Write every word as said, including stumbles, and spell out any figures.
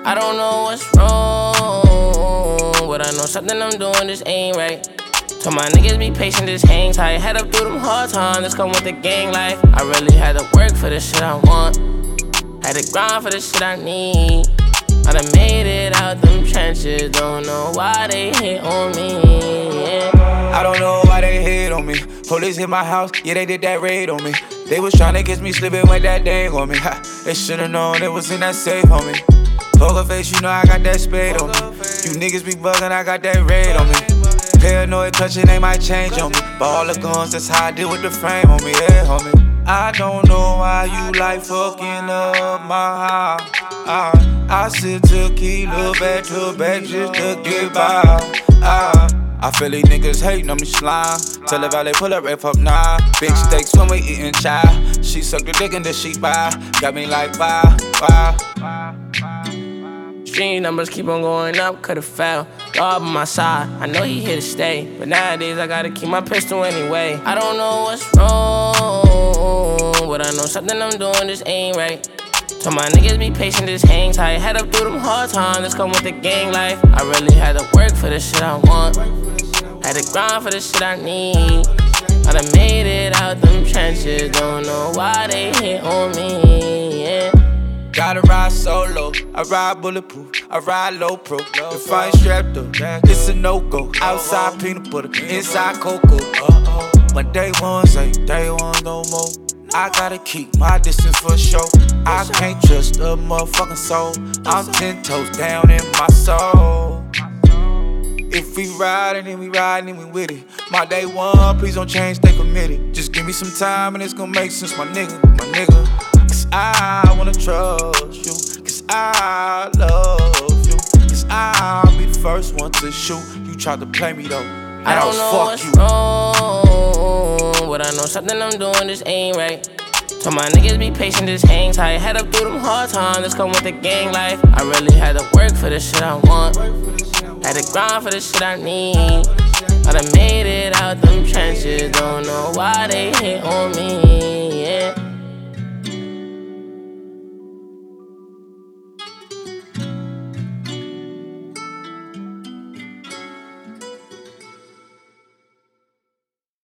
I don't know what's wrong, but I know something I'm doing just ain't right. Told my niggas be patient, just hang tight. Head up through them hard times, just come with the gang life. I really had to work for the shit I want. Had to grind for the shit I need. I done made it out them trenches, don't know why they hate on me, yeah. I don't know why they hate on me. Police hit my house, yeah, they did that raid on me. They was tryna catch me slipping with that dang on me. Ha, they should've known it was in that safe on me. Poker face, you know I got that spade on me. You niggas be bugging, I got that raid on me. Paranoid touching, they might change on me. But all the guns, that's how I deal with the frame on me, yeah, homie. I don't know why you like fucking up my house. I, I sip tequila back to back just to get by. I, I feel these niggas hating on me slime. Tell her Valley pull up right up now. Big steaks when we eating chai. She suck the dick and then she buy. Got me like bye, bye. Stream numbers keep on going up, could've fell. Dog on my side, I know he here to stay. But nowadays I gotta keep my pistol anyway. I don't know what's wrong, but I know something I'm doing just ain't right. Told my niggas be patient, just hang tight. Head up through them hard times, just come with the gang life. I really had to work for the shit I want. Had to grind for the shit I need. I done made it out them trenches, don't know why they hate on me, yeah. Gotta ride solo, I ride bulletproof, I ride low pro. If I ain't strapped up, it's a no-go. Outside peanut butter, inside cocoa. Uh-oh. When day ones ain't day one no more, I gotta keep my distance for sure. I can't trust a motherfucking soul. I'm ten toes down in my soul. If we riding, then we riding, then we with it. My day one, please don't change, stay committed. Just give me some time and it's gonna make sense, my nigga, my nigga. Cause I wanna trust you, cause I love you, cause I'll be the first one to shoot. You tried to play me though, and I don't know what's wrong, but I know something I'm doing just ain't right. Told my niggas be patient, just hang tight. Head up through them hard times, just come with the gang life. I really had to work for the shit I want. Had to grind for the shit I need. I done made it out them trenches, don't know why they hate on me, yeah.